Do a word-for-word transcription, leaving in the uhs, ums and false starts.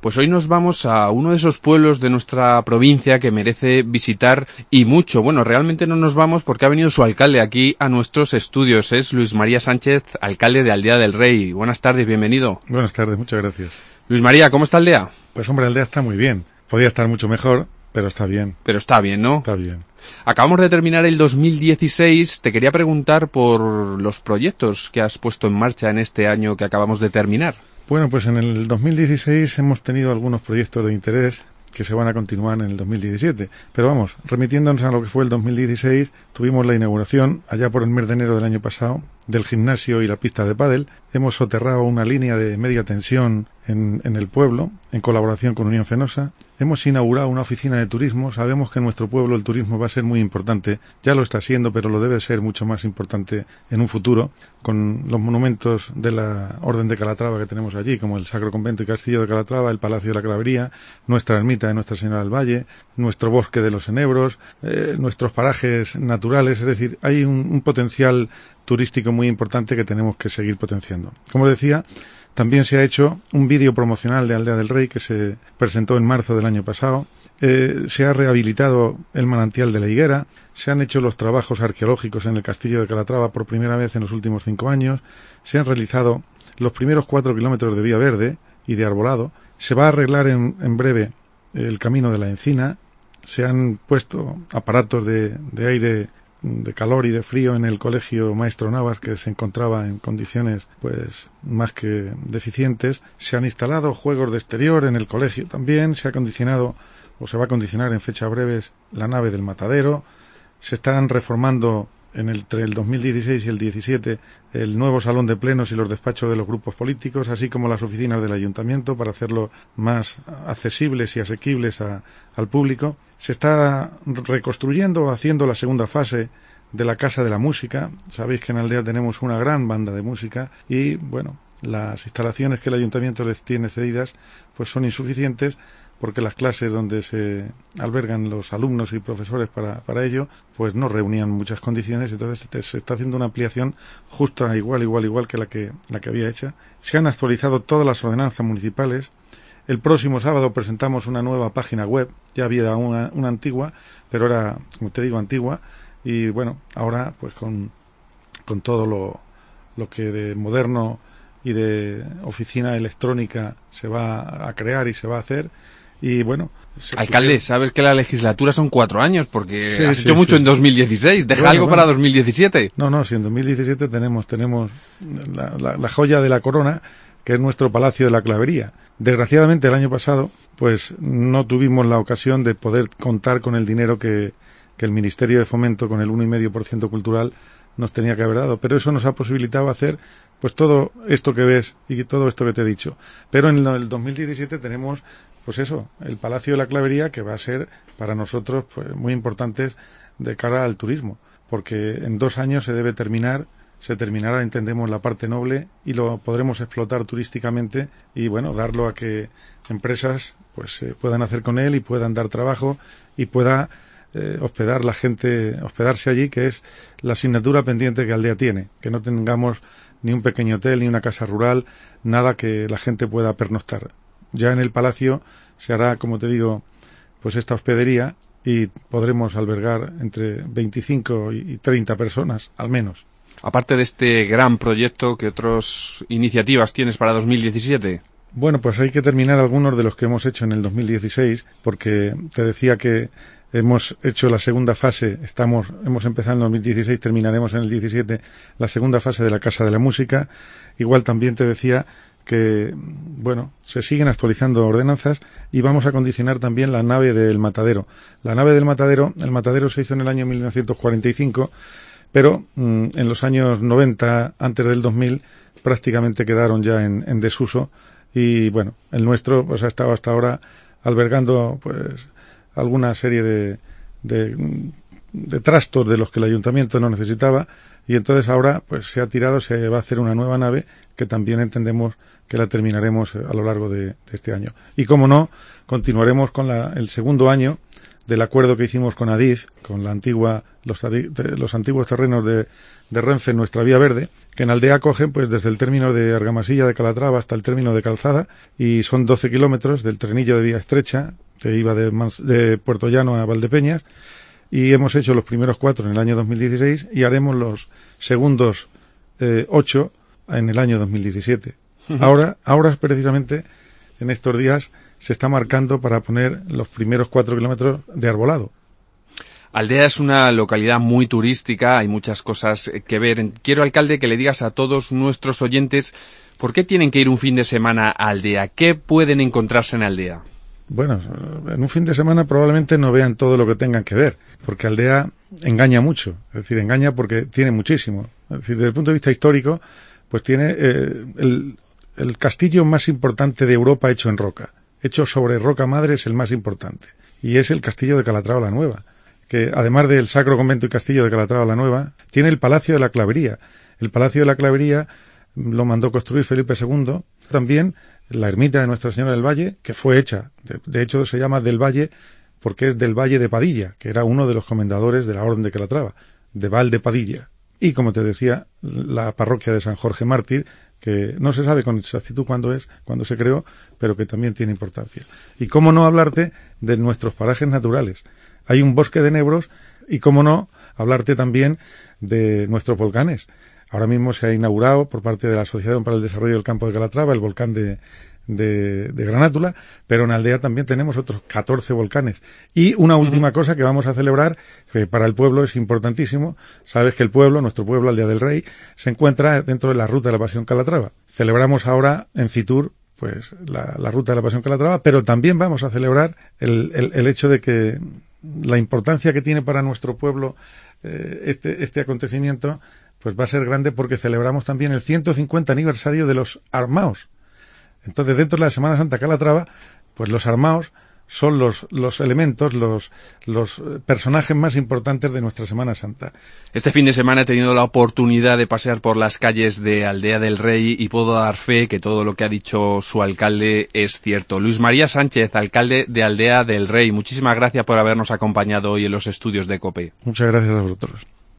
Pues hoy nos vamos a uno de esos pueblos de nuestra provincia que merece visitar y mucho. Bueno, realmente no nos vamos porque ha venido su alcalde aquí a nuestros estudios. Es Luis María Sánchez, alcalde de Aldea del Rey. Buenas tardes, bienvenido. Buenas tardes, muchas gracias. Luis María, ¿cómo está Aldea? Pues hombre, Aldea está muy bien. Podría estar mucho mejor, pero está bien. Pero está bien, ¿no? Está bien. Acabamos de terminar el dos mil dieciséis. Te quería preguntar por los proyectos que has puesto en marcha en este año que acabamos de terminar. Bueno, pues en el dos mil dieciséis hemos tenido algunos proyectos de interés que se van a continuar en el dos mil diecisiete. Pero vamos, remitiéndonos a lo que fue el dos mil dieciséis, tuvimos la inauguración, allá por el mes de enero del año pasado, del gimnasio y la pista de pádel. Hemos soterrado una línea de media tensión en, en el pueblo, en colaboración con Unión Fenosa. Hemos inaugurado una oficina de turismo. Sabemos que en nuestro pueblo el turismo va a ser muy importante. Ya lo está siendo, pero lo debe ser mucho más importante en un futuro, con los monumentos de la Orden de Calatrava que tenemos allí, como el Sacro Convento y Castillo de Calatrava, el Palacio de la Clavería, nuestra ermita de Nuestra Señora del Valle, nuestro bosque de los Enebros, eh, nuestros parajes naturales. Es decir, hay un, un potencial turístico muy importante que tenemos que seguir potenciando. Como decía, también se ha hecho un vídeo promocional de Aldea del Rey que se presentó en marzo del año pasado. Eh, se ha rehabilitado el manantial de la Higuera. Se han hecho los trabajos arqueológicos en el Castillo de Calatrava por primera vez en los últimos cinco años. Se han realizado los primeros cuatro kilómetros de vía verde y de arbolado. Se va a arreglar en, en breve el camino de la Encina. Se han puesto aparatos de, de aire, de calor y de frío en el colegio Maestro Navas, que se encontraba en condiciones pues más que deficientes. Se han instalado juegos de exterior en el colegio también. Se ha acondicionado o se va a acondicionar en fecha breves la nave del matadero. Se están reformando en el, entre el dos mil dieciséis y el diecisiete el nuevo salón de plenos y los despachos de los grupos políticos, así como las oficinas del ayuntamiento, para hacerlo más accesibles y asequibles a, al público. Se está reconstruyendo o haciendo la segunda fase de la Casa de la Música. Sabéis que en Aldea tenemos una gran banda de música y, bueno, las instalaciones que el ayuntamiento les tiene cedidas pues son insuficientes, porque las clases donde se albergan los alumnos y profesores para, para ello, pues no reunían muchas condiciones. Entonces se está haciendo una ampliación justa, igual, igual, igual que la que, la que había hecha. Se han actualizado todas las ordenanzas municipales. El próximo sábado presentamos una nueva página web. Ya había una, una antigua, pero era, como te digo, antigua. Y bueno, ahora pues con, con todo lo, lo que de moderno y de oficina electrónica se va a crear y se va a hacer. Y bueno, alcalde, sabes que la legislatura son cuatro años, porque sí, has sí, hecho mucho sí. en dos mil dieciséis. Deja bueno, algo bueno. para dos mil diecisiete. No, no, si en dos mil diecisiete tenemos tenemos la, la, la joya de la corona, que es nuestro Palacio de la Clavería. Desgraciadamente el año pasado pues no tuvimos la ocasión de poder contar con el dinero que, que el Ministerio de Fomento, con el uno coma cinco por ciento cultural, nos tenía que haber dado, pero eso nos ha posibilitado hacer pues todo esto que ves y todo esto que te he dicho. Pero en el dos mil diecisiete tenemos pues eso, el Palacio de la Clavería, que va a ser para nosotros pues muy importante de cara al turismo, porque en dos años se debe terminar, se terminará, entendemos, la parte noble y lo podremos explotar turísticamente y bueno, darlo a que empresas pues eh, puedan hacer con él y puedan dar trabajo y pueda eh, hospedar la gente, hospedarse allí, que es la asignatura pendiente que Aldea tiene, que no tengamos ni un pequeño hotel ni una casa rural, nada que la gente pueda pernoctar. Ya en el palacio se hará, como te digo, pues esta hospedería y podremos albergar entre veinticinco y treinta personas, al menos. Aparte de este gran proyecto, ¿qué otras iniciativas tienes para dos mil diecisiete? Bueno, pues hay que terminar algunos de los que hemos hecho en el dos mil dieciséis, porque te decía que hemos hecho la segunda fase, estamos, hemos empezado en el dos mil dieciséis, terminaremos en el diecisiete la segunda fase de la Casa de la Música. Igual también te decía que, bueno, se siguen actualizando ordenanzas y vamos a condicionar también la nave del matadero. La nave del matadero, el matadero se hizo en el año mil novecientos cuarenta y cinco, pero mmm, en los años noventa, antes del dos mil, prácticamente quedaron ya en, en desuso y, bueno, el nuestro pues ha estado hasta ahora albergando pues alguna serie de, de, de trastos de los que el ayuntamiento no necesitaba y entonces ahora pues se ha tirado, se va a hacer una nueva nave que también entendemos que la terminaremos a lo largo de, de este año. Y como no, continuaremos con la, el segundo año del acuerdo que hicimos con Adif, con la antigua, los, los antiguos terrenos de, de Renfe en nuestra vía verde, que en Aldea cogen pues desde el término de Argamasilla de Calatrava hasta el término de Calzada, y son doce kilómetros del trenillo de vía estrecha que iba de, Manz- de Puerto Llano a Valdepeñas, y hemos hecho los primeros cuatro en el año dos mil dieciséis y haremos los segundos eh, ocho en el año dos mil diecisiete. Ahora, ahora precisamente en estos días se está marcando para poner los primeros cuatro kilómetros de arbolado. Aldea es una localidad muy turística, hay muchas cosas que ver. Quiero, alcalde, que le digas a todos nuestros oyentes por qué tienen que ir un fin de semana a Aldea, qué pueden encontrarse en Aldea. Bueno, en un fin de semana probablemente no vean todo lo que tengan que ver, porque Aldea engaña mucho, es decir, engaña porque tiene muchísimo. Es decir, desde el punto de vista histórico, pues tiene eh, el, el castillo más importante de Europa hecho en roca, hecho sobre roca madre, es el más importante, y es el castillo de Calatrava la Nueva, que además del Sacro Convento y Castillo de Calatrava la Nueva, tiene el Palacio de la Clavería. El Palacio de la Clavería lo mandó construir Felipe segundo, también la ermita de Nuestra Señora del Valle, que fue hecha, de, de hecho se llama del Valle porque es del Valle de Padilla, que era uno de los comendadores de la Orden de Calatrava, de Val de Padilla. Y como te decía, la parroquia de San Jorge Mártir, que no se sabe con exactitud cuándo es, cuándo se creó, pero que también tiene importancia. Y cómo no hablarte de nuestros parajes naturales. Hay un bosque de nebros, y cómo no hablarte también de nuestros volcanes. Ahora mismo se ha inaugurado por parte de la Asociación para el Desarrollo del Campo de Calatrava el volcán de, de, de Granátula, pero en Aldea también tenemos otros catorce volcanes. Y una última uh-huh. cosa que vamos a celebrar, que para el pueblo es importantísimo. Sabes que el pueblo, nuestro pueblo, Aldea del Rey, se encuentra dentro de la Ruta de la Pasión Calatrava. Celebramos ahora en Fitur pues la, la Ruta de la Pasión Calatrava, pero también vamos a celebrar el, el, el hecho de que la importancia que tiene para nuestro pueblo eh, este, este acontecimiento pues va a ser grande, porque celebramos también el ciento cincuenta aniversario de los Armaos. Entonces, dentro de la Semana Santa Calatrava, pues los Armaos son los, los elementos, los, los personajes más importantes de nuestra Semana Santa. Este fin de semana he tenido la oportunidad de pasear por las calles de Aldea del Rey y puedo dar fe que todo lo que ha dicho su alcalde es cierto. Luis María Sánchez, alcalde de Aldea del Rey, muchísimas gracias por habernos acompañado hoy en los estudios de COPE. Muchas gracias a vosotros.